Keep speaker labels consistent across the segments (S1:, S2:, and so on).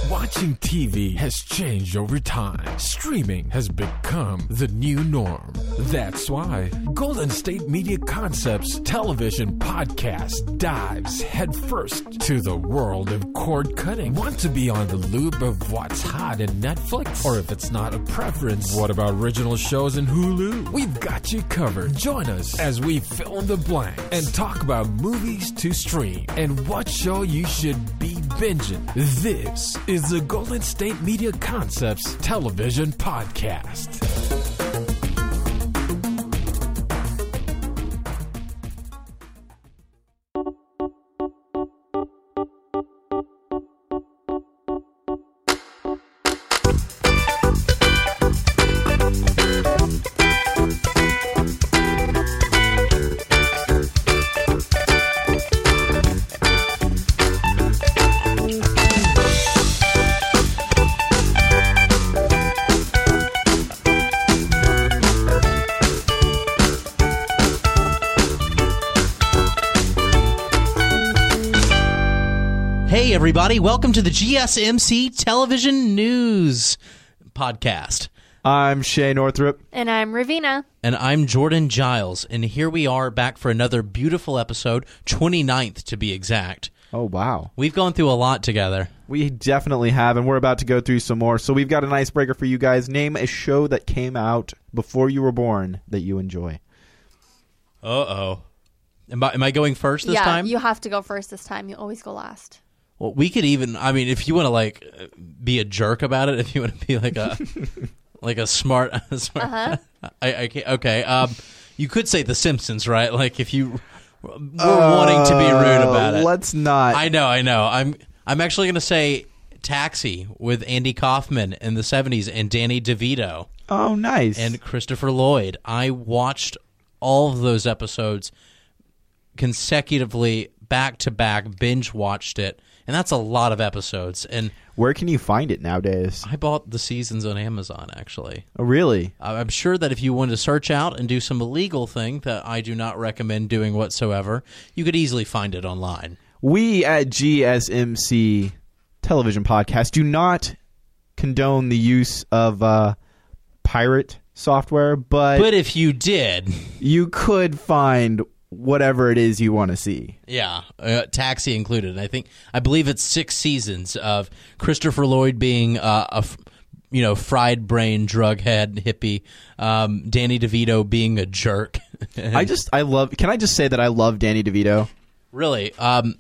S1: Watching TV has changed over time. Streaming has become the new norm. That's why Golden State Media Concepts television podcast dives headfirst to the world of cord cutting. Want to be on the loop of what's hot in Netflix? Or if it's not a preference, what about original shows in Hulu? We've got you covered. Join us as we fill in the blanks and talk about movies to stream and what show you should be binging. This is the Golden State Media Concepts television podcast.
S2: Hey everybody, welcome to the GSMC Television News Podcast.
S3: I'm Shay Northrup.
S4: And I'm Ravina.
S2: And I'm Jordan Giles. And here we are back for another beautiful episode, 29th to be exact.
S3: Oh, wow.
S2: We've gone through a lot together.
S3: We definitely have, and we're about to go through some more. So we've got an icebreaker for you guys. Name a show that came out before you were born that you enjoy.
S2: Uh-oh. Am I going first this time?
S4: Yeah, you have to go first this time. You always go last.
S2: Well, we could even, I mean, if you want to, be a jerk about it, if you want to be like a smart,
S4: Uh-huh.
S2: Okay. You could say The Simpsons, right? Like, if you were wanting to be rude about it.
S3: Let's not.
S2: I know. I'm actually going to say Taxi with Andy Kaufman in the 70s and Danny DeVito.
S3: Oh, nice.
S2: And Christopher Lloyd. I watched all of those episodes consecutively, back to back, binge watched it. And that's a lot of episodes. And
S3: where can you find it nowadays?
S2: I bought the seasons on Amazon, actually.
S3: Oh, really?
S2: I'm sure that if you wanted to search out and do some illegal thing that I do not recommend doing whatsoever, you could easily find it online.
S3: We at GSMC Television Podcast do not condone the use of pirate software, but
S2: if you did,
S3: you could find whatever it is you want to see.
S2: Yeah, Taxi included. I believe it's 6 seasons of Christopher Lloyd being a fried brain drug head hippie, Danny DeVito being a jerk.
S3: Can I just say that I love Danny DeVito?
S2: Really?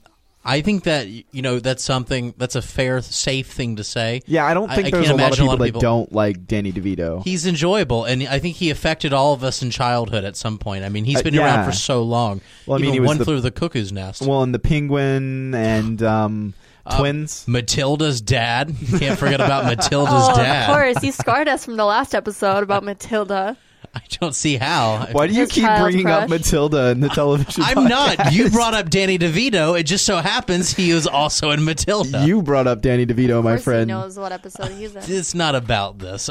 S2: I think that that's a fair, safe thing to say.
S3: Yeah, I don't think there's a lot of people that don't like Danny DeVito.
S2: He's enjoyable, and I think he affected all of us in childhood at some point. I mean, he's been around for so long.
S3: Well, I mean,
S2: he was One Flew Over the Cuckoo's Nest.
S3: Well, and the Penguin and Twins.
S2: Matilda's dad. Can't forget about Matilda's dad.
S4: Of course. You scarred us from the last episode about Matilda.
S2: I don't see how.
S3: Why do you keep bringing up Matilda in the television
S2: I'm
S3: podcast?
S2: not. You brought up Danny DeVito. It just so happens he was also in Matilda.
S3: You brought up Danny DeVito, my friend.
S4: He knows what episode he's in.
S2: It's not about this.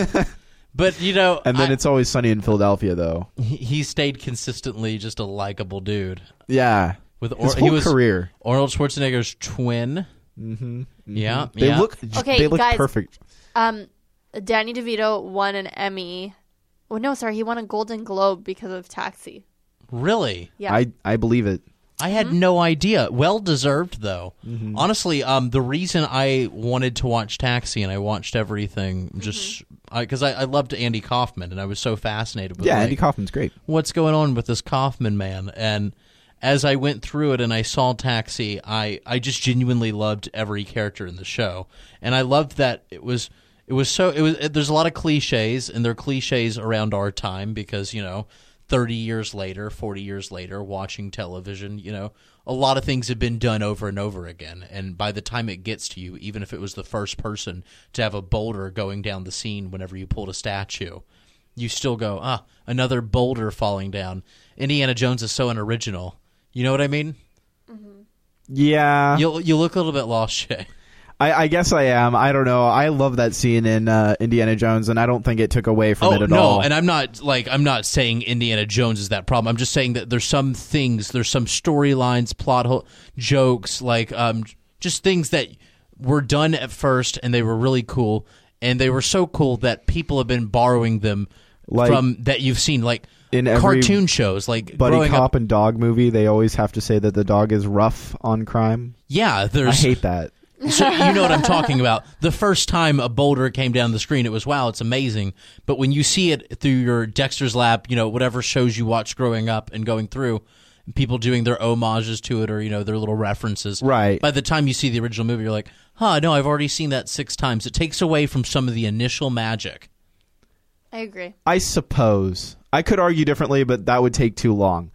S2: But,
S3: And then It's Always Sunny in Philadelphia, though.
S2: He stayed consistently just a likable dude.
S3: Yeah.
S2: His
S3: whole career.
S2: Arnold Schwarzenegger's twin.
S3: Mm-hmm.
S2: Yeah.
S3: They look
S4: guys,
S3: perfect.
S4: Danny DeVito won an Emmy. Oh, no, sorry. He won a Golden Globe because of Taxi.
S2: Really?
S4: Yeah.
S3: I believe it.
S2: I had no idea. Well deserved, though.
S3: Mm-hmm.
S2: Honestly, the reason I wanted to watch Taxi and I watched everything just because I loved Andy Kaufman and I was so fascinated with
S3: Andy Kaufman's great.
S2: What's going on with this Kaufman man? And as I went through it and I saw Taxi, I just genuinely loved every character in the show, and I loved that there's a lot of cliches, and they're cliches around our time because 30 years later, 40 years later, watching television, a lot of things have been done over and over again. And by the time it gets to you, even if it was the first person to have a boulder going down the scene whenever you pulled a statue, you still go, another boulder falling down. Indiana Jones is so unoriginal. You know what I mean?
S4: Mm-hmm.
S3: Yeah.
S2: You look a little bit lost, Shay.
S3: I guess I am. I don't know. I love that scene in Indiana Jones, and I don't think it took away from it at all.
S2: And I'm not saying Indiana Jones is that problem. I'm just saying that there's some things, there's some storylines, plot jokes, just things that were done at first, and they were really cool, and they were so cool that people have been borrowing them from that you've seen, like
S3: in every
S2: cartoon shows, like
S3: buddy cop and dog movie. They always have to say that the dog is rough on crime.
S2: Yeah,
S3: I hate that.
S2: So you know what I'm talking about. The first time a boulder came down the screen, it was, wow, it's amazing. But when you see it through your Dexter's Lab, whatever shows you watched growing up and going through, people doing their homages to it or, their little references.
S3: Right.
S2: By the time you see the original movie, you're like, no, I've already seen that 6 times. It takes away from some of the initial magic.
S4: I agree.
S3: I suppose. I could argue differently, but that would take too long.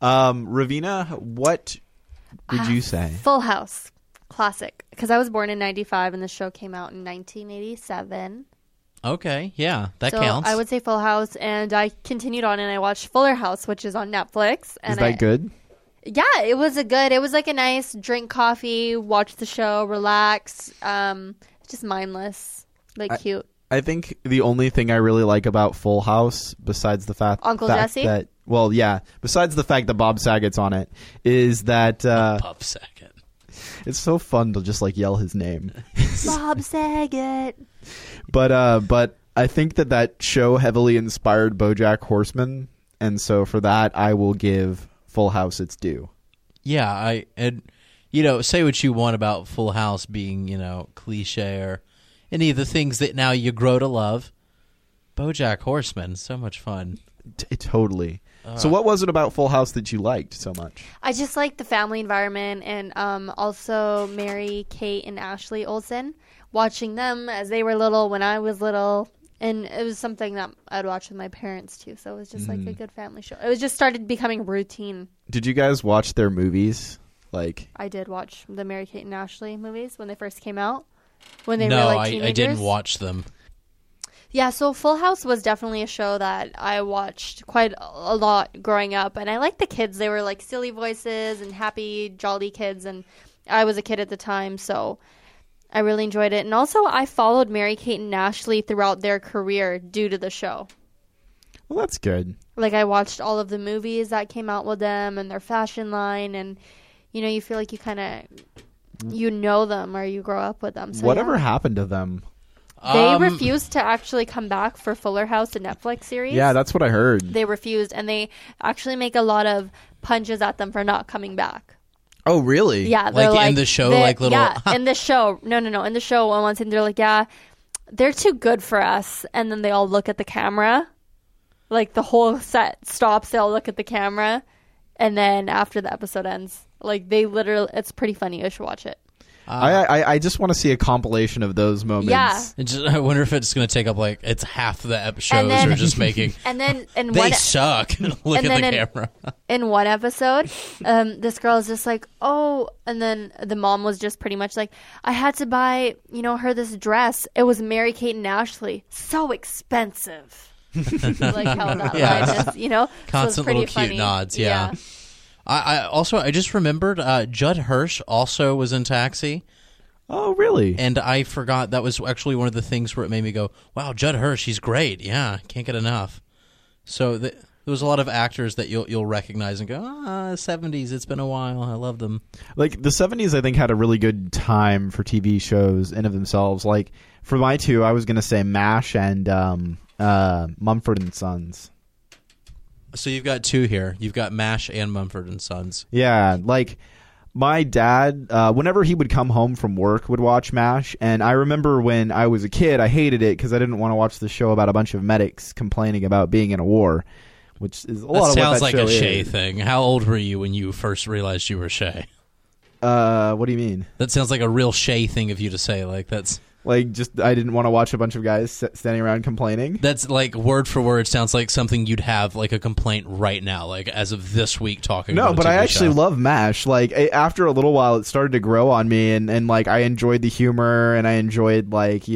S3: Ravina, what did you say?
S4: Full House. Classic. Because I was born in 95 and the show came out in 1987.
S2: Okay, yeah, that counts.
S4: I would say Full House, and I continued on and I watched Fuller House, which is on Netflix. And
S3: is that good?
S4: Yeah, it was it was like a nice drink coffee, watch the show, relax. Just mindless, cute.
S3: I think the only thing I really like about Full House, besides the fact
S4: Jesse?
S3: that, well, yeah, besides the fact that Bob Saget's on it, is that
S2: Bob Saget.
S3: It's so fun to just yell his name.
S4: Bob Saget.
S3: But I think that show heavily inspired BoJack Horseman, and so for that I will give Full House its due.
S2: Yeah, say what you want about Full House being, cliche or any of the things that now you grow to love. BoJack Horseman, so much fun.
S3: Totally. So what was it about Full House that you liked so much?
S4: I just liked the family environment, and also Mary, Kate, and Ashley Olsen. Watching them as they were little when I was little, and it was something that I'd watch with my parents too. So it was just like a good family show. It was just started becoming routine.
S3: Did you guys watch their movies?
S4: I did watch the Mary, Kate, and Ashley movies when they first came out. When they
S2: were
S4: teenagers.
S2: I didn't watch them.
S4: Yeah, so Full House was definitely a show that I watched quite a lot growing up. And I liked the kids. They were silly voices and happy, jolly kids. And I was a kid at the time, so I really enjoyed it. And also, I followed Mary, Kate, and Ashley throughout their career due to the show.
S3: Well, that's good.
S4: I watched all of the movies that came out with them and their fashion line. And, you feel like you kind of, them or you grow up with them. So
S3: whatever happened to them?
S4: They refused to actually come back for Fuller House, the Netflix series.
S3: Yeah, that's what I heard.
S4: They refused, and they actually make a lot of punches at them for not coming back.
S3: Oh, really?
S4: Yeah.
S2: In the show, little...
S4: Yeah, in the show. No. In the show, on one scene, they're like, yeah, they're too good for us. And then they all look at the camera. The whole set stops, they all look at the camera. And then after the episode ends, they literally... It's pretty funny. You should watch it.
S3: I just want to see a compilation of those moments.
S4: Yeah.
S2: I wonder if it's going to take up it's half the episodes are just making.
S4: And then
S2: they suck. Look at the camera.
S4: In one episode, this girl is just oh, and then the mom was just pretty much I had to buy her this dress. It was Mary, Kate, and Ashley. So expensive. How that line is,
S2: constant
S4: so
S2: little cute nods. Yeah. I just remembered Judd Hirsch also was in Taxi.
S3: Oh, really?
S2: And I forgot that was actually one of the things where it made me go, wow, Judd Hirsch, he's great. Yeah, can't get enough. So there was a lot of actors that you'll recognize and go, 70s, it's been a while. I love them.
S3: The 70s, I think, had a really good time for TV shows in of themselves. For my two, I was going to say MASH and Mumford & Sons.
S2: So you've got two here. You've got MASH and Mumford & Sons.
S3: Yeah, my dad, whenever he would come home from work, would watch MASH. And I remember when I was a kid, I hated it because I didn't want to watch the show about a bunch of medics complaining about being in a war, which is a lot of what that show is.
S2: Sounds like a Shay thing. How old were you when you first realized you were Shay?
S3: What do you mean?
S2: That sounds like a real Shay thing of you to say. That's...
S3: just I didn't want to watch a bunch of guys standing around complaining.
S2: That's word for word sounds like something you'd have a complaint right now, as of this week talking about.
S3: No, but I actually love MASH. After a little while, it started to grow on me, and I enjoyed the humor, and I enjoyed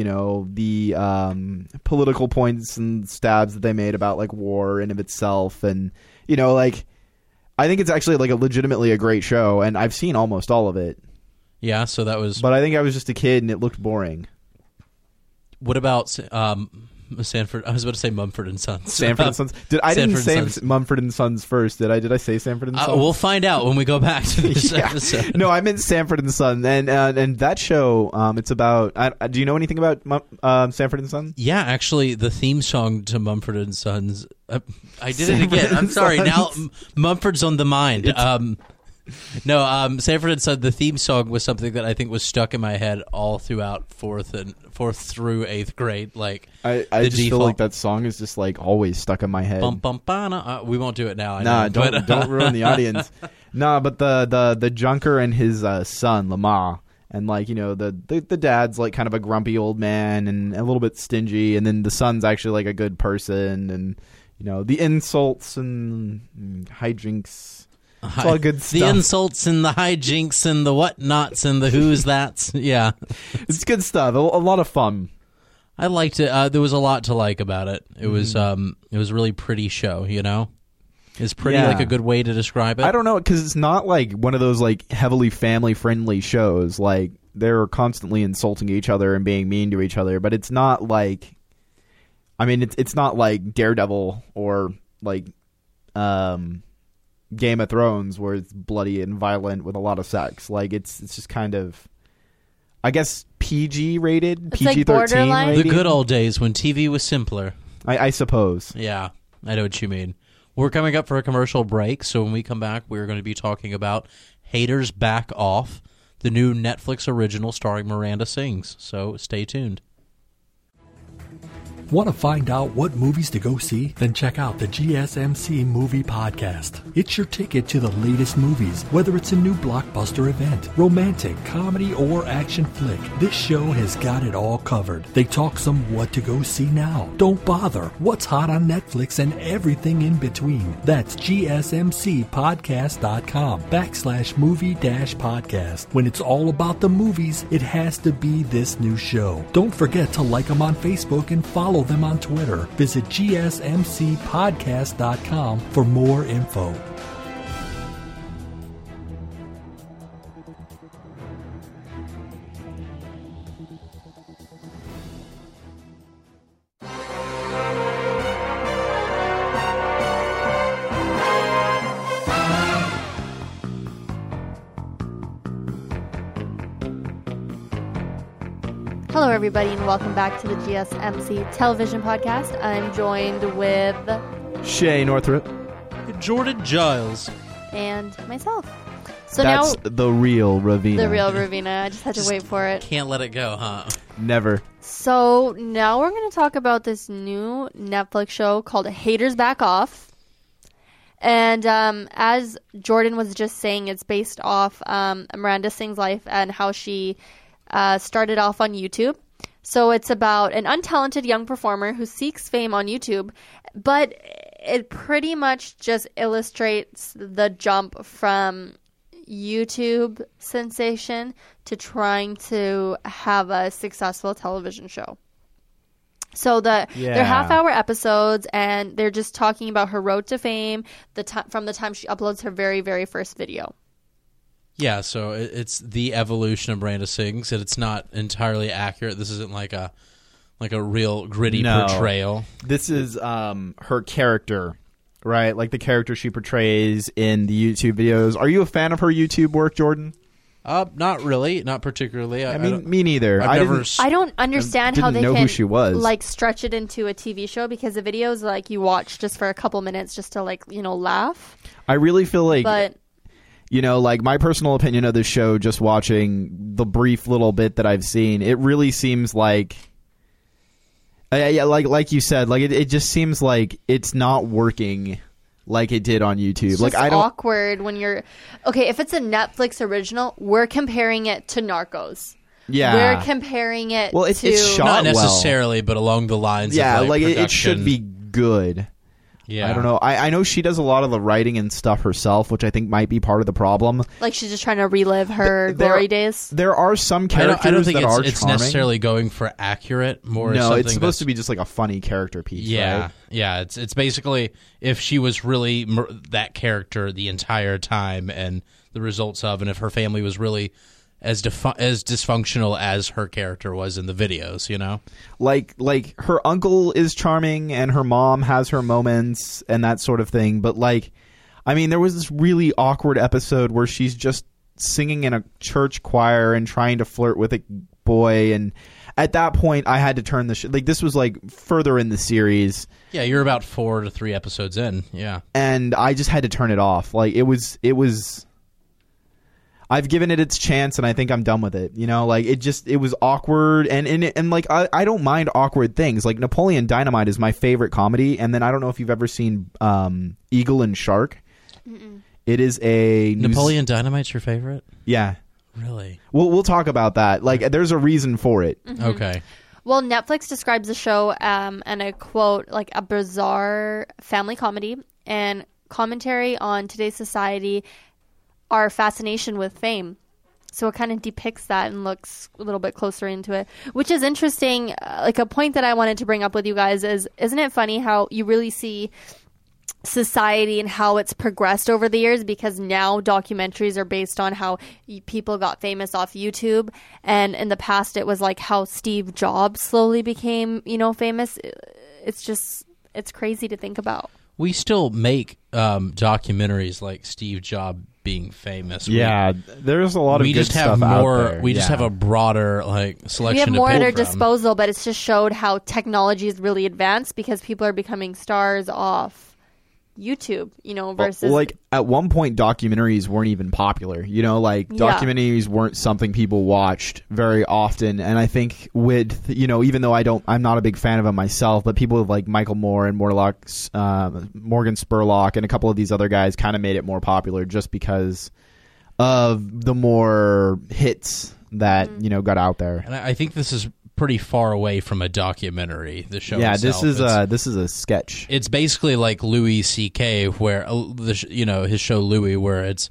S3: the political points and stabs that they made about war in of itself, and I think it's actually a legitimately a great show, and I've seen almost all of it.
S2: Yeah, so that was.
S3: But I think I was just a kid, and it looked boring.
S2: What about Sanford. I was about to say Mumford and Sons.
S3: Sanford and Sons. I didn't
S2: Sanford
S3: say
S2: and Sons.
S3: Mumford and Sons first, did I? Did I say Sanford and Sons?
S2: We'll find out when we go back to this
S3: Yeah.
S2: episode.
S3: No, I meant Sanford and Son, and that show. It's about. Do you know anything about Sanford and Son?
S2: Yeah, actually, the theme song to Mumford and Sons. I did it
S3: Sanford
S2: again. I'm
S3: and
S2: sorry.
S3: Sons.
S2: Now Mumford's on the mind. Sanford and Son. The theme song was something that I think was stuck in my head all throughout fourth through 8th grade. Like
S3: I
S2: the
S3: just feel
S2: default-
S3: like that song is just like always stuck in my head.
S2: Bum, bum, ba-na. We won't do it now. I
S3: Nah,
S2: know,
S3: don't ruin the audience. Nah, but the Junker and his son Lamar, and like the dad's like kind of a grumpy old man and a little bit stingy, and then the son's actually like a good person, and the insults and hijinks. It's all good stuff.
S2: The insults and the hijinks and the whatnots and the who's that's. Yeah.
S3: It's good stuff. A lot of fun.
S2: I liked it. There was a lot to like about it. It was a really pretty show, It's pretty
S3: Yeah.
S2: like a good way to describe it.
S3: I don't know, because it's not like one of those like heavily family friendly shows. Like they're constantly insulting each other and being mean to each other, but it's not like, I mean, it's not like Daredevil or like Game of Thrones where it's bloody and violent with a lot of sex. Like it's just kind of, I guess, PG rated,
S4: It's like
S3: PG-13
S4: borderline.
S2: The
S3: rating.
S2: good old days when TV was simpler.
S3: I suppose.
S2: Yeah, I know what you mean. We're coming up for a commercial break, so when we come back, we're going to be talking about Haters Back Off, the new Netflix original starring Miranda Sings. So stay tuned.
S5: Want to find out what movies to go see? Then check out the GSMC Movie Podcast. It's your ticket to the latest movies, whether it's a new blockbuster event, romantic, comedy, or action flick. This show has got it all covered. They talk some what to go see now. Don't bother. What's hot on Netflix and everything in between. That's gsmcpodcast.com/movie-podcast. When it's all about the movies, it has to be this new show. Don't forget to like them on Facebook and follow them on Twitter. Visit gsmcpodcast.com for more info.
S4: Hello, everybody, and welcome back to the GSMC Television Podcast. I'm joined with
S3: Shay Northrup.
S2: Jordan Giles.
S4: and myself. So
S3: That's
S4: now
S3: the real Ravina.
S4: the real Ravina. I just had to wait for it.
S2: Can't let it go, huh?
S3: Never.
S4: So now we're going to talk about this new Netflix show called Haters Back Off. And as Jordan was just saying, it's based off Miranda Sings' life and how she started off on YouTube. So it's about an untalented young performer who seeks fame on YouTube, but it pretty much just illustrates the jump from YouTube sensation to trying to have a successful television show. So they're half-hour episodes, and they're just talking about her road to fame from the time she uploads her very, very first video.
S2: Yeah, so it's the evolution of Miranda Sings, and it's not entirely accurate. This isn't like a real gritty portrayal.
S3: This is her character, right? Like the character she portrays in the YouTube videos. Are you a fan of her YouTube work, Jordan?
S2: Not really, not particularly.
S3: I mean, me neither.
S2: I've never
S3: didn't-
S4: I don't understand how
S3: didn't
S4: they
S3: know
S4: can
S3: who she was.
S4: like stretch it into a TV show, because the videos like you watch just for a couple minutes just to laugh.
S3: I really feel like
S4: But
S3: like my personal opinion of this show, just watching the brief little bit that I've seen, it really seems like, like you said, like it just seems like it's not working like it did on YouTube.
S4: it's
S3: Like
S4: just
S3: I don't.
S4: awkward when you're okay. If it's a Netflix original, we're comparing it to Narcos.
S3: Yeah.
S4: We're comparing it.
S3: Well, it's
S4: to
S3: shot
S2: not
S3: well.
S2: necessarily, but along the lines.
S3: Yeah,
S2: of,
S3: like it
S2: production.
S3: should be good.
S2: Yeah,
S3: I don't know. I know she does a lot of the writing and stuff herself, which I think might be part of the problem.
S4: Like she's just trying to relive her glory days.
S3: There are some characters
S2: I don't think
S3: that are
S2: it's
S3: charming.
S2: necessarily going for accurate. More,
S3: No,
S2: something
S3: it's supposed
S2: that's-
S3: to be just like a funny character piece.
S2: Yeah,
S3: right?
S2: yeah. It's basically if she was really that character the entire time, and the results of, and if her family was really as dysfunctional as her character was in the videos, you know?
S3: Like her uncle is charming and her mom has her moments and that sort of thing, but like, I mean, there was this really awkward episode where she's just singing in a church choir and trying to flirt with a boy, and at that point I had to turn the like, this was like further in the series.
S2: Yeah, you're about 4 to 3 episodes in. Yeah. And
S3: I just had to turn it off. Like it was I've given it its chance and I think I'm done with it. You know, like it was awkward and like I don't mind awkward things. Like Napoleon Dynamite is my favorite comedy, and then I don't know if you've ever seen Eagle and Shark.
S4: Mm-mm.
S3: It is a
S2: Napoleon Dynamite's your favorite?
S3: Yeah.
S2: Really?
S3: We'll talk about that. Like there's a reason for it.
S4: Mm-hmm.
S2: Okay.
S4: Well, Netflix describes the show, and I quote, like a bizarre family comedy and commentary on today's society, our fascination with fame. So it kind of depicts that and looks a little bit closer into it, which is interesting. Like a point that I wanted to bring up with you guys is, isn't it funny how you really see society and how it's progressed over the years, because now documentaries are based on how people got famous off YouTube, and in the past it was like how Steve Jobs slowly became, you know, famous. It's crazy to think about.
S2: We still make documentaries like Steve Jobs being famous.
S3: Yeah, there's a lot of good stuff out there.
S2: We just have a broader like selection.
S4: We have more
S2: to
S4: at
S2: pick
S4: our
S2: from.
S4: disposal, but it's just showed how technology is really advanced because people are becoming stars off YouTube, you know, versus
S3: like at one point documentaries weren't even popular, you know, like documentaries weren't something people watched very often. And I think with, you know, even though I'm not a big fan of them myself, but people like Michael Moore and Morgan Spurlock and a couple of these other guys kind of made it more popular just because of the more hits that, you know, got out there.
S2: And I think this is pretty far away from a documentary. The show,
S3: yeah,
S2: itself.
S3: This is a sketch.
S2: It's basically like Louis C.K., where his show Louis, where it's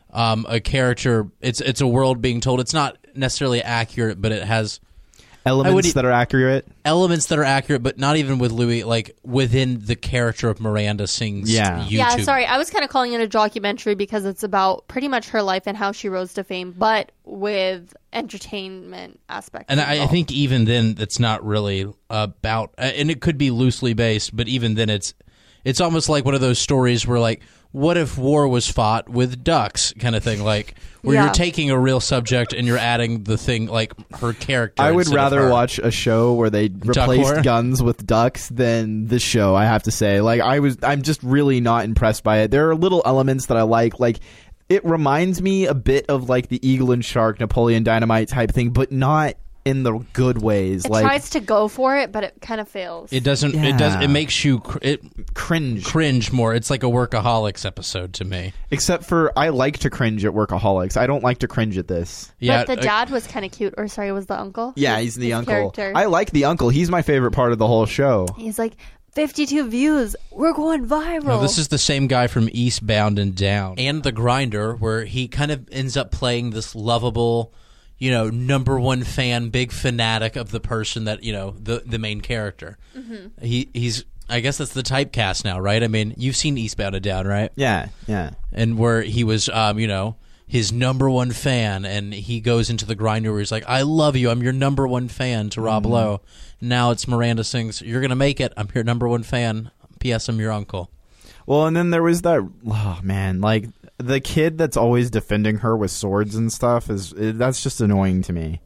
S2: a character. It's a world being told. It's not necessarily accurate, but it has
S3: elements that are accurate.
S2: Elements that are accurate, but not even with Louis. Like within the character of Miranda Sings. YouTube.
S4: Yeah, sorry, I was kind of calling it a documentary because it's about pretty much her life and how she rose to fame, but with entertainment aspect.
S2: And I think even then, it's not really about, and it could be loosely based, but even then, it's almost like one of those stories where, like, what if war was fought with ducks, kind of thing, like where you're taking a real subject and you're adding the thing, like her character.
S3: I would rather watch a show where they replaced guns with ducks than this show. I have to say, like, I'm just really not impressed by it. There are little elements that I like. It reminds me a bit of like the Eagle and Shark, Napoleon Dynamite type thing, but not in the good ways.
S4: It tries to go for it, but it kind of fails.
S2: It doesn't. Yeah. It makes you cringe more. It's like a Workaholics episode to me.
S3: Except for I like to cringe at Workaholics. I don't like to cringe at this.
S4: Yeah, but the dad was kind of cute. Or sorry, was the uncle?
S3: Yeah, he's the uncle.
S4: Character.
S3: I like the uncle. He's my favorite part of the whole show.
S4: He's like, 52 views. We're going viral.
S2: No, this is the same guy from Eastbound and Down and The Grinder, where he kind of ends up playing this lovable, you know, number one fan, big fanatic of the person that, you know, the main character. Mm-hmm. He's I guess that's the typecast now, right? I mean, you've seen Eastbound and Down, right?
S3: Yeah.
S2: And where he was, you know, his number one fan, and he goes into The Grinder where he's like, I love you, I'm your number one fan, to Rob Lowe. Now it's Miranda Sings, you're going to make it, I'm your number one fan, P.S. I'm your uncle.
S3: Well, and then there was that, oh man, like the kid that's always defending her with swords and stuff, that's just annoying to me.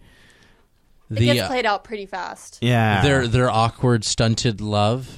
S4: It gets played out pretty fast.
S3: Yeah.
S2: Their awkward, stunted love.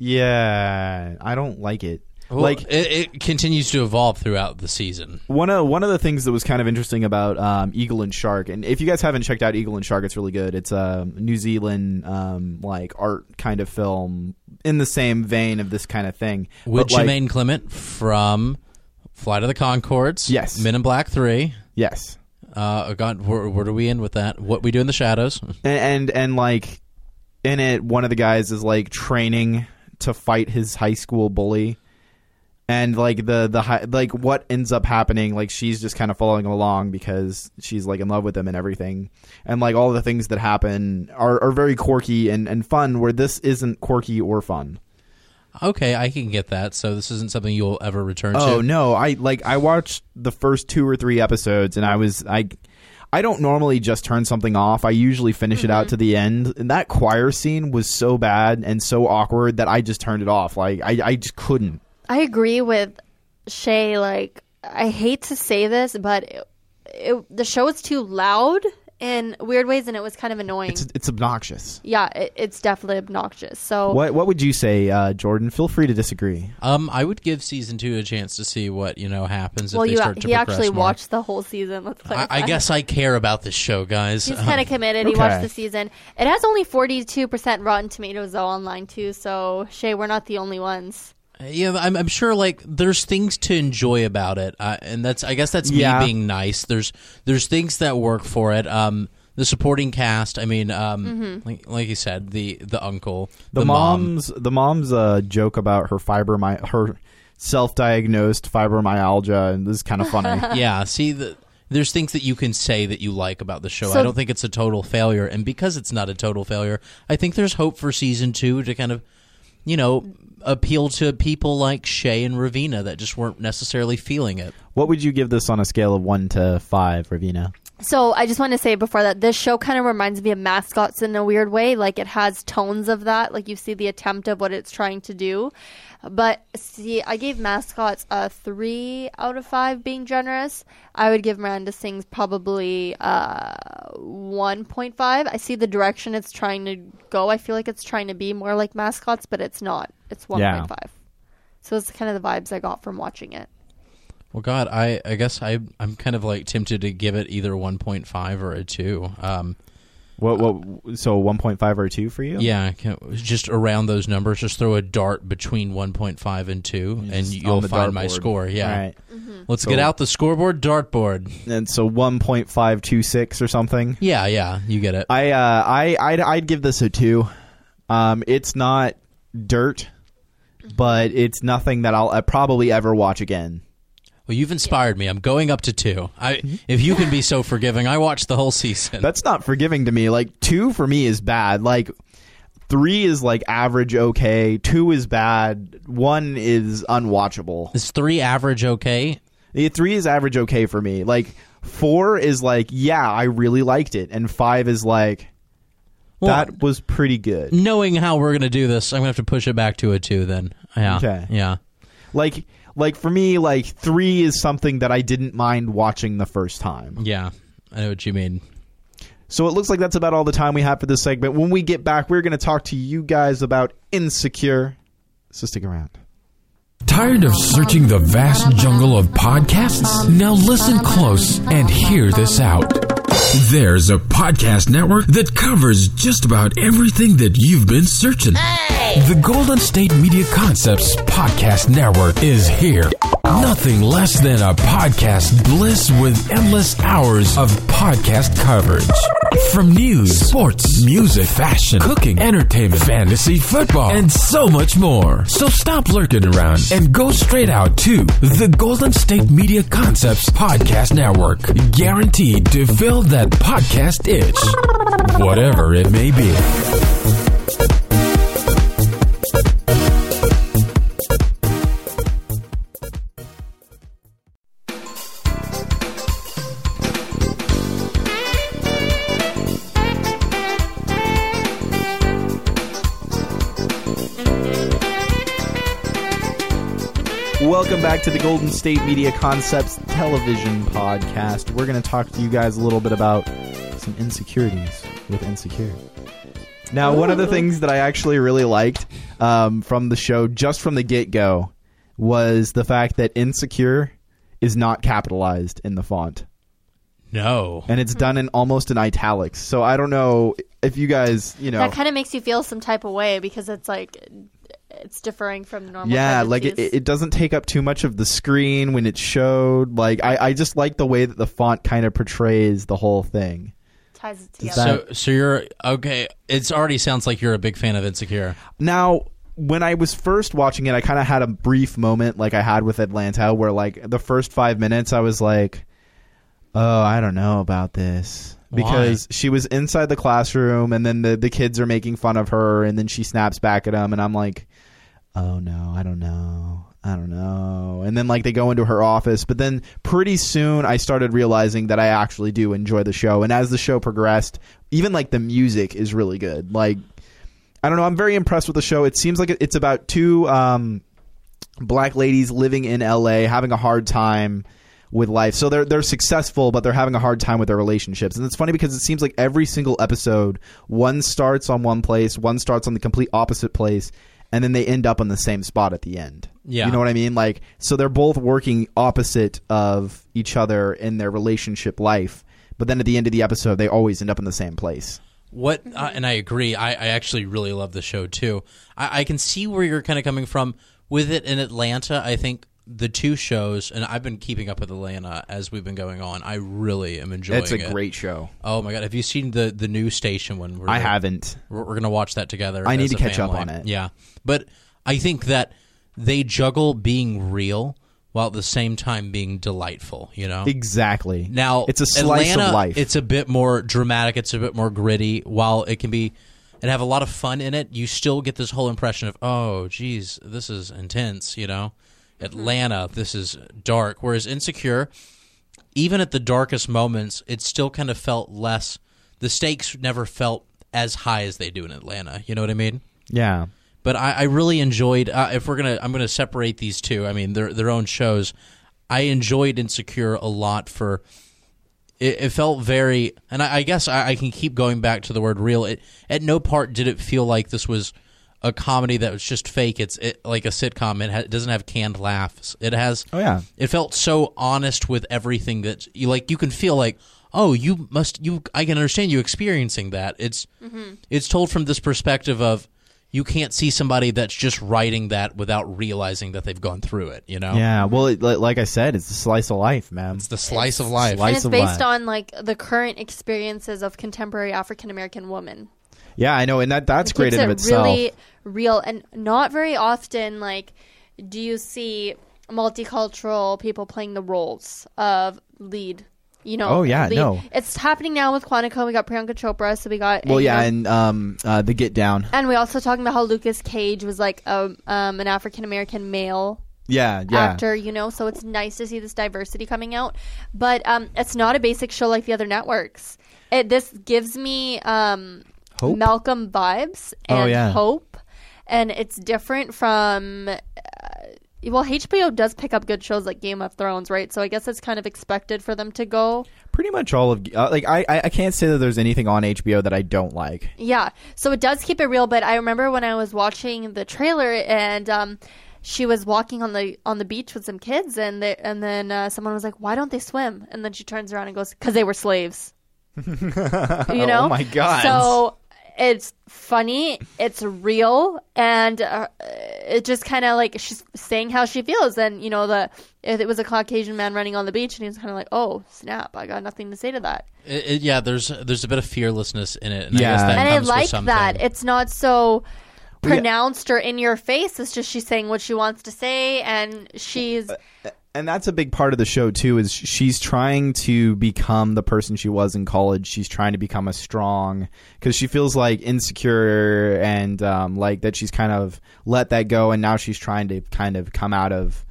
S3: Yeah, I don't like it.
S2: Well, like it continues to evolve throughout the season.
S3: One of the things that was kind of interesting about Eagle and Shark, and if you guys haven't checked out Eagle and Shark, it's really good. It's a New Zealand like art kind of film in the same vein of this kind of thing.
S2: With Jermaine Clement from Flight of the Conchords,
S3: yes,
S2: Men in Black 3,
S3: yes.
S2: God, where are we in with that? What We Do in the Shadows,
S3: and like in it, one of the guys is like training to fight his high school bully. And like like what ends up happening, like she's just kind of following him along because she's like in love with him and everything, and like all the things that happen are very quirky and fun. Where this isn't quirky or fun.
S2: Okay, I can get that. So this isn't something you'll ever return to.
S3: Oh no, I watched the first 2 or 3 episodes and I I don't normally just turn something off. I usually finish it out to the end. And that choir scene was so bad and so awkward that I just turned it off. Like, I just couldn't.
S4: I agree with Shay. Like, I hate to say this, but the show is too loud in weird ways, and it was kind of annoying.
S3: It's obnoxious.
S4: Yeah, it's definitely obnoxious. So
S3: what would you say, Jordan? Feel free to disagree.
S2: I would give season 2 a chance to see what happens if
S4: well,
S2: they start to
S4: he
S2: progress
S4: actually
S2: more.
S4: watched the whole season. Let's clarify.
S2: I guess I care about this show, guys.
S4: He's kind of committed. He
S3: Okay.
S4: watched the season. It has only 42% Rotten Tomatoes though online too. So Shay, we're not the only ones.
S2: Yeah, I'm sure. Like, there's things to enjoy about it, and I guess that's me being nice. There's things that work for it. The supporting cast. I mean, like you said, the uncle, the mom.
S3: The mom's joke about her self-diagnosed fibromyalgia, and this is kind of funny.
S2: Yeah, see, there's things that you can say that you like about the show.
S4: So-
S2: I don't think it's a total failure, and because it's not a total failure, I think there's hope for season 2 to kind of, appeal to people like Shay and Ravina that just weren't necessarily feeling it.
S3: What would you give this on a scale of 1 to 5, Ravina?
S4: So I just want to say before that, this show kind of reminds me of Mascots in a weird way. Like, it has tones of that. Like, you see the attempt of what it's trying to do. But see, I gave Mascots a 3 out of 5 being generous. I would give Miranda Sings probably 1.5. I see the direction it's trying to go. I feel like it's trying to be more like Mascots, but it's not. It's 1.5.
S3: Yeah.
S4: So it's kind of the vibes I got from watching it.
S2: Well, God, I guess I'm kind of like tempted to give it either 1.5 or a 2.
S3: So 1.5 or 2 for you?
S2: Yeah, just around those numbers. Just throw a dart between 1.5 and 2, and you'll find my score. Yeah.
S3: All right.
S2: Let's get out the scoreboard, dartboard.
S3: And so 1.526 or something.
S2: Yeah, you get it.
S3: I'd give this a 2. It's not dirt, but it's nothing that I'll probably ever watch again.
S2: Well, you've inspired me. I'm going up to 2. If you can be so forgiving, I watched the whole season.
S3: That's not forgiving to me. Like, 2 for me is bad. Like, 3 is like average okay. 2 is bad. 1 is unwatchable.
S2: Is 3 average okay?
S3: 3 is average okay for me. Like, 4 is like, yeah, I really liked it. And 5 is like, that was pretty good.
S2: Knowing how we're going to do this, I'm going to have to push it back to a 2 then. Yeah.
S3: Okay.
S2: Yeah.
S3: Like for me, like 3 is something that I didn't mind watching the first time.
S2: Yeah. I know what you mean.
S3: So it looks like that's about all the time we have for this segment. When we get back, we're going to talk to you guys about Insecure. So stick around.
S1: Tired of searching the vast jungle of podcasts? Now listen close and hear this out. There's a podcast network that covers just about everything that you've been searching. The Golden State Media Concepts Podcast Network is here. Nothing less than a podcast bliss with endless hours of podcast coverage. From news, sports, music, fashion, cooking, entertainment, fantasy, football, and so much more. So stop lurking around and go straight out to the Golden State Media Concepts Podcast Network. Guaranteed to fill that podcast itch, whatever it may be.
S3: Welcome back to the Golden State Media Concepts television podcast. We're going to talk to you guys a little bit about some insecurities with Insecure. Now, one of the things that I actually really liked from the show, just from the get-go, was the fact that Insecure is not capitalized in the font.
S2: No.
S3: And it's done in almost in italics. So I don't know if you guys,
S4: That kind of makes you feel some type of way because it's like it's differing from normal.
S3: Yeah,
S4: sentences.
S3: like it doesn't take up too much of the screen when it's showed. Like I just like the way that the font kind of portrays the whole thing.
S4: Ties it together.
S2: So you're okay. It already sounds like you're a big fan of Insecure.
S3: Now, when I was first watching it, I kind of had a brief moment like I had with Atlanta where like the first 5 minutes I was like, oh, I don't know about this. Because she was inside the classroom and then the kids are making fun of her and then she snaps back at them and I'm like, oh no, I don't know. And then like they go into her office, but then pretty soon I started realizing that I actually do enjoy the show. And as the show progressed, even like the music is really good. Like, I don't know, I'm very impressed with the show. It seems like it's about two black ladies living in LA having a hard time with life. So they're successful, but they're having a hard time with their relationships. And it's funny because it seems like every single episode, one starts on one place, one starts on the complete opposite place, and then they end up on the same spot at the end.
S2: Yeah.
S3: You know what I mean? Like, so they're both working opposite of each other in their relationship life, but then at the end of the episode, they always end up in the same place.
S2: And I agree. I actually really love the show too. I can see where you're kind of coming from with it in Atlanta. I think the two shows, and I've been keeping up with Atlanta as we've been going on. I really am enjoying it.
S3: It's a great show.
S2: Oh my god, have you seen the new station one?
S3: I haven't.
S2: We're gonna watch that together.
S3: I need to
S2: a
S3: catch up
S2: family.
S3: on it.
S2: Yeah, but I think that they juggle being real while at the same time being delightful. You know,
S3: exactly.
S2: Now
S3: it's a slice
S2: Atlanta,
S3: of life.
S2: It's a bit more dramatic. It's a bit more gritty. While it can be and have a lot of fun in it, you still get this whole impression of, oh, geez, this is intense. You know, Atlanta, this is dark. Whereas Insecure, even at the darkest moments, it still kind of felt less. The stakes never felt as high as they do in Atlanta. You know what I mean?
S3: Yeah.
S2: But I really enjoyed. I'm gonna separate these two. I mean, they're their own shows. I enjoyed Insecure a lot for. It felt very, and I guess I can keep going back to the word real. At no part did it feel like this was a comedy that was just fake. It's like a sitcom. It doesn't have canned laughs. It has.
S3: Oh yeah.
S2: It felt so honest with everything that you like. You can feel like, oh, I can understand you experiencing that. It's told from this perspective of. You can't see somebody that's just writing that without realizing that they've gone through it, you know?
S3: Yeah, well, like I said, it's the slice of life, man.
S2: It's the slice of life.
S3: Slice
S4: and it's
S3: of
S4: based
S3: life.
S4: on like the current experiences of contemporary African American women.
S3: Yeah, I know, and that's
S4: It
S3: great
S4: keeps
S3: in of
S4: it
S3: itself.
S4: really real, and not very often like do you see multicultural people playing the roles of lead. You know,
S3: Oh, yeah,
S4: lead.
S3: no.
S4: It's happening now with Quantico. We got Priyanka Chopra, so we got
S3: Well,
S4: you
S3: yeah,
S4: know,
S3: and the Get Down.
S4: and we also talking about how Lucas Cage was like an African American male
S3: Yeah.
S4: actor, you know, so it's nice to see this diversity coming out. But it's not a basic show like the other networks. This gives me
S3: Hope?
S4: Malcolm vibes and
S3: Oh, yeah.
S4: Hope, and it's different from. Well, HBO does pick up good shows like Game of Thrones, right? So I guess it's kind of expected for them to go.
S3: Pretty much all of like I can't say that there's anything on HBO that I don't like.
S4: Yeah, so it does keep it real. But I remember when I was watching the trailer and she was walking on the beach with some kids, and then someone was like, "Why don't they swim?" And then she turns around and goes, "Because they were slaves." You know?
S3: Oh my God.
S4: So it's funny, it's real, and it just kind of like she's saying how she feels. And you know, it was a Caucasian man running on the beach, and he was kind of like, "Oh snap! I got nothing to say to that."
S2: Yeah, there's a bit of fearlessness in it, and
S3: Yeah.
S2: I guess that
S4: And I
S2: comes with
S4: like
S2: something.
S4: that it's not so pronounced or in your face. It's just she's saying what she wants to say, and she's.
S3: And that's a big part of the show too, is she's trying to become the person she was in college. She's trying to become a strong, because she feels like insecure and like that she's kind of let that go, and now she's trying to kind of come out of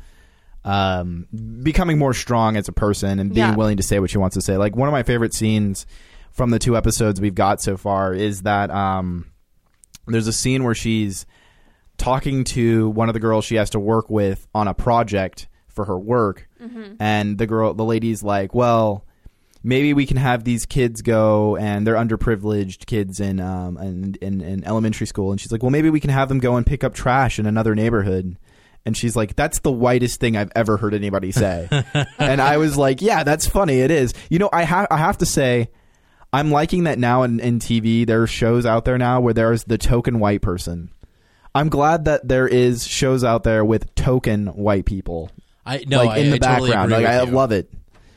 S3: becoming more strong as a person and being willing to say what she wants to say. Like one of my favorite scenes from the 2 episodes we've got so far is that there's a scene where she's talking to one of the girls she has to work with on a project for her work, and the lady's like, well, maybe we can have these kids go, and they're underprivileged kids in elementary school, and she's like, well, maybe we can have them go and pick up trash in another neighborhood. And she's like, that's the whitest thing I've ever heard anybody say. And I was like, yeah, that's funny. It is. You know, I have to say, I'm liking that now in TV. There are shows out there now where there's the token white person. I'm glad that there is shows out there with token white people.
S2: I
S3: in the
S2: totally
S3: background.
S2: agree
S3: Like,
S2: with
S3: I
S2: you.
S3: love it.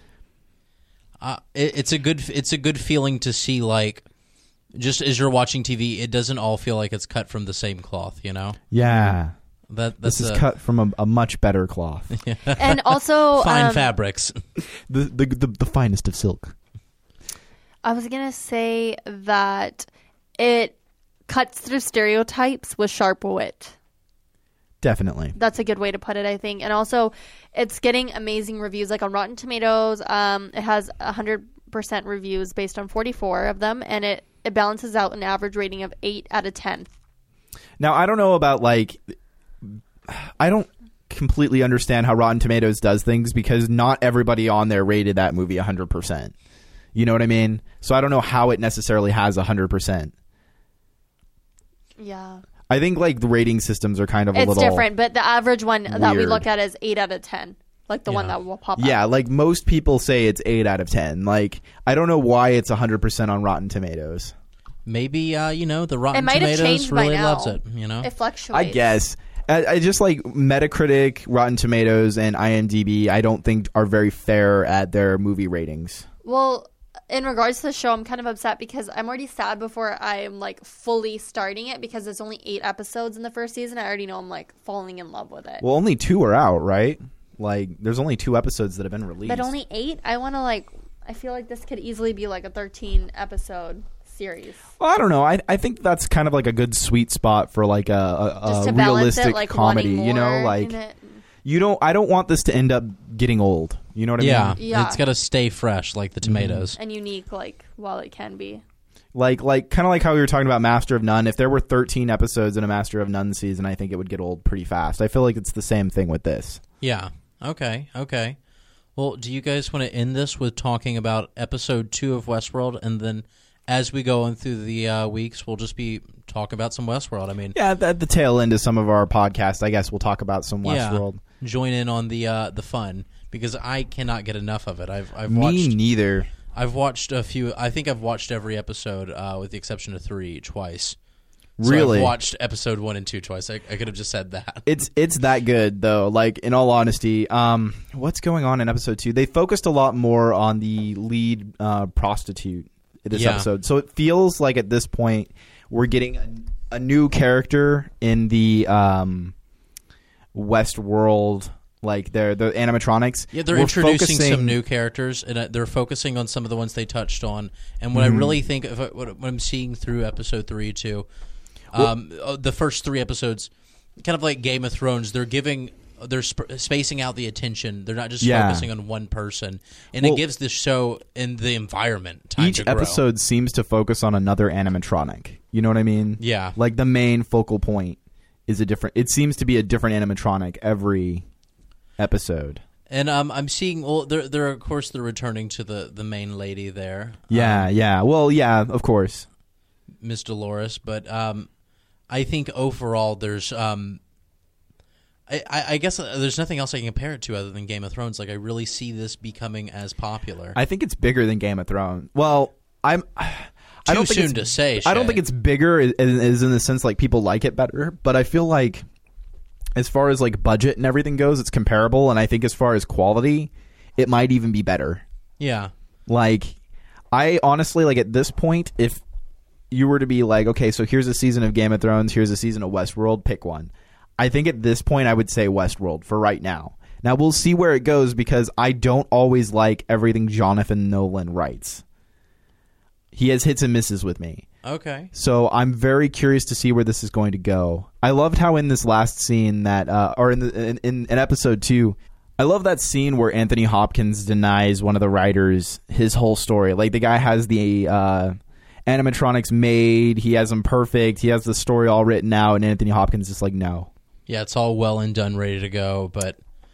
S2: It's a good feeling to see, like, just as you're watching TV, it doesn't all feel like it's cut from the same cloth, you know?
S3: Yeah.
S2: That's
S3: This is cut from a much better cloth.
S4: And also
S2: fine fabrics.
S3: the finest of silk.
S4: I was gonna say that it cuts through stereotypes with sharp wit.
S3: Definitely.
S4: That's a good way to put it, I think. And also, it's getting amazing reviews. Like on Rotten Tomatoes, it has 100% reviews based on 44 of them, and it balances out an average rating of 8 out of 10.
S3: Now, I don't know about, like... I don't completely understand how Rotten Tomatoes does things because not everybody on there rated that movie 100%. You know what I mean? So I don't know how it necessarily has 100%.
S4: Yeah.
S3: I think like the rating systems are kind of a little...
S4: It's different, but the average one that we
S3: weird.
S4: look at is 8 out of 10. Like the one that will pop up.
S3: Yeah, like most people say it's 8 out of 10. Like, I don't know why it's 100% on Rotten Tomatoes.
S2: Maybe, the Rotten
S4: It might have
S2: Tomatoes
S4: changed by
S2: really
S4: now.
S2: loves it,
S4: It fluctuates.
S3: I guess. I just like Metacritic, Rotten Tomatoes, and IMDb, I don't think are very fair at their movie ratings.
S4: Well, in regards to the show, I'm kind of upset because I'm already sad before I'm like fully starting it because there's only 8 episodes in the first season. I already know I'm like falling in love with it.
S3: Well, only 2 are out, right? Like, there's only 2 episodes that have been released.
S4: But only 8? I feel like this could easily be like a 13 episode series.
S3: Well, I don't know. I think that's kind of like a good sweet spot for like a
S4: Just to balance
S3: realistic
S4: it, like
S3: comedy,
S4: wanting
S3: you know?
S4: more
S3: Like,
S4: in it.
S3: I don't want this to end up getting old. You know what I
S2: Yeah,
S3: mean?
S4: Yeah.
S2: it's got to stay fresh like the tomatoes.
S4: And unique, like, while it can be.
S3: Like kind of like how we were talking about Master of None. If there were 13 episodes in a Master of None season, I think it would get old pretty fast. I feel like it's the same thing with this.
S2: Yeah. Okay. Well, do you guys want to end this with talking about episode 2 of Westworld, and then as we go on through the weeks, we'll just be talking about some Westworld. I mean,
S3: Yeah, at the tail end of some of our podcasts, I guess we'll talk about some Westworld.
S2: join in on the fun because I cannot get enough of it. I've
S3: Me
S2: watched
S3: neither.
S2: I've watched a few. I think I've watched every episode with the exception of 3 twice. So
S3: Really?
S2: I've watched episode 1 and 2 twice. I could have just said that.
S3: It's that good though. Like, in all honesty, what's going on in episode 2? They focused a lot more on the lead prostitute in this episode, so it feels like at this point we're getting a new character in the Westworld. Like the animatronics.
S2: Yeah, they're
S3: We're
S2: introducing
S3: focusing-
S2: some new characters, and they're focusing on some of the ones they touched on. And what I really think, what I'm seeing through episode 3 too, the first 3 episodes, kind of like Game of Thrones, they're spacing out the attention. They're not just focusing on one person, and it gives the show and the environment time
S3: Each
S2: to grow.
S3: episode seems to focus on another animatronic. You know what I mean?
S2: Yeah.
S3: Like the main focal point is a different. It seems to be a different animatronic every episode.
S2: And I'm seeing. Well, they're of course they're returning to the main lady there.
S3: Yeah. Well, yeah, of course.
S2: Miss Dolores, but I think overall there's I guess there's nothing else I can compare it to other than Game of Thrones. Like, I really see this becoming as popular.
S3: I think it's bigger than Game of Thrones. Well, I don't think
S2: soon
S3: it's,
S2: to say,
S3: I don't
S2: Shay.
S3: think it's bigger is in the sense like people like it better, but I feel like as far as like budget and everything goes, it's comparable, and I think as far as quality, it might even be better.
S2: Yeah.
S3: Like, I honestly, like, at this point, if you were to be like, okay, so here's a season of Game of Thrones, here's a season of Westworld, pick one. I think at this point I would say Westworld for right now. Now, we'll see where it goes because I don't always like everything Jonathan Nolan writes. He has hits and misses with me.
S2: Okay.
S3: So I'm very curious to see where this is going to go. I loved how in this last scene that, or in episode 2, I love that scene where Anthony Hopkins denies one of the writers his whole story. Like, the guy has the animatronics made, he has them perfect, he has the story all written out, and Anthony Hopkins is like, no.
S2: Yeah, it's all well and done, ready to go, but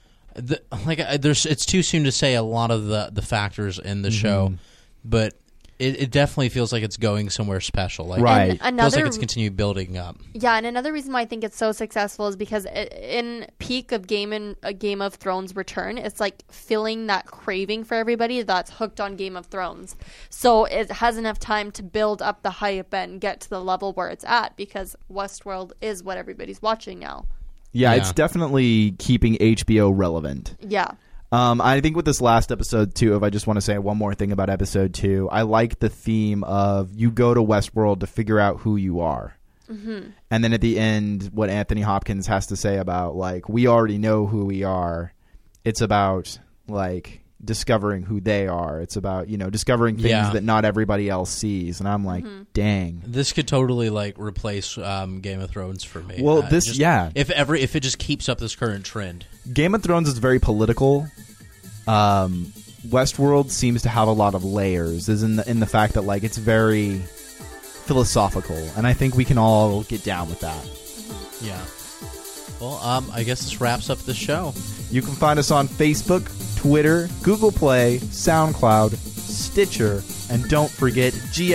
S2: it's too soon to say a lot of the factors in the show, but it definitely feels like it's going somewhere special. Like,
S3: Right.
S4: And
S2: feels like it's continued building up.
S4: Yeah, and another reason why I think it's so successful is because in peak of Game of Thrones return, it's like filling that craving for everybody that's hooked on Game of Thrones. So it has enough time to build up the hype and get to the level where it's at because Westworld is what everybody's watching now.
S3: Yeah,
S2: Yeah.
S3: it's definitely keeping HBO relevant.
S4: Yeah.
S3: I think with this last episode, too, if I just want to say one more thing about episode 2, I like the theme of you go to Westworld to figure out who you are. Mm-hmm. And then at the end, what Anthony Hopkins has to say about, like, we already know who we are. It's about, like, discovering who they are. It's about, discovering things that not everybody else sees. And I'm like, dang.
S2: This could totally like replace Game of Thrones for me.
S3: Well,
S2: if it just keeps up this current trend.
S3: Game of Thrones is very political. Westworld seems to have a lot of layers, is in the fact that like it's very philosophical, and I think we can all get down with that.
S2: Yeah. Well, I guess this wraps up the show.
S3: You can find us on Facebook, Twitter, Google Play, SoundCloud, Stitcher, and don't forget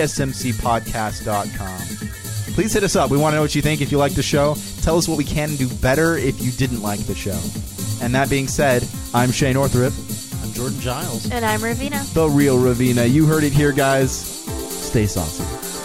S3: gsmcpodcast.com. Please hit us up. We want to know what you think. If you like the show, tell us what we can do better if you didn't like the show. And that being said, I'm Shane Northrup.
S2: I'm Jordan Giles.
S4: And I'm Ravina.
S3: The real Ravina. You heard it here, guys. Stay saucy.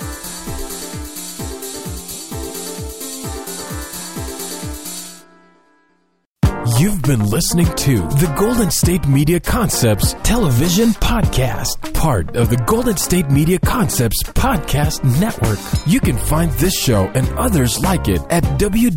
S1: You've been listening to the Golden State Media Concepts Television Podcast, part of the Golden State Media Concepts Podcast Network. You can find this show and others like it at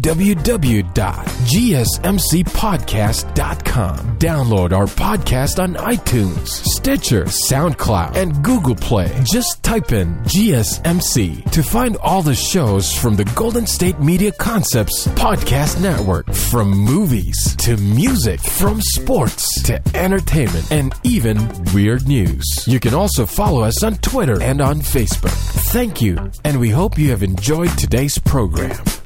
S1: www.gsmcpodcast.com. Download our podcast on iTunes, Stitcher, SoundCloud, and Google Play. Just type in GSMC to find all the shows from the Golden State Media Concepts Podcast Network, from movies to music, from sports to entertainment, and even weird news. You can also follow us on Twitter and on Facebook. Thank you, and we hope you have enjoyed today's program.